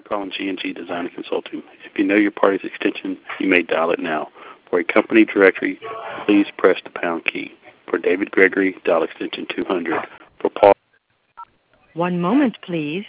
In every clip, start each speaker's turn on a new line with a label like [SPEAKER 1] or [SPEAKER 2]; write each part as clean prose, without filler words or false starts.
[SPEAKER 1] calling G&G Design and Consulting. If you know your party's extension, you may dial it now. For a company directory, please press the pound key. For David Gregory, dial extension 200. For Paul...
[SPEAKER 2] One moment, please.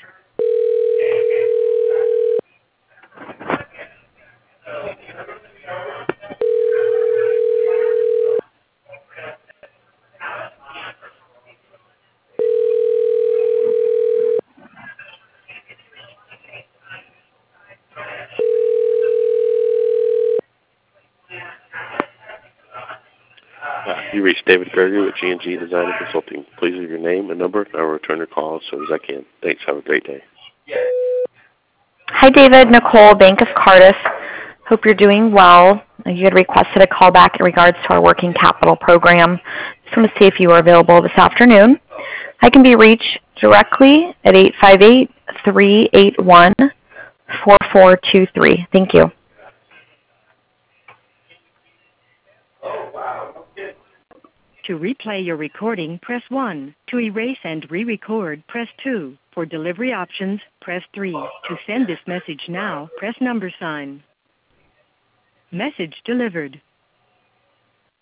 [SPEAKER 1] You reached David Gregory with G&G Design and Consulting. Please leave your name and number, and I will return your call as soon as I can. Thanks. Have a great day.
[SPEAKER 3] Hi, David. Nicole, Bank of Cardiff. Hope you're doing well. You had requested a call back in regards to our working capital program. Just want to see if you are available this afternoon. I can be reached directly at 858-381-4423. Thank you.
[SPEAKER 2] To replay your recording, press 1. To erase and re-record, press 2. For delivery options, press 3. To send this message now, press #sign. Message delivered.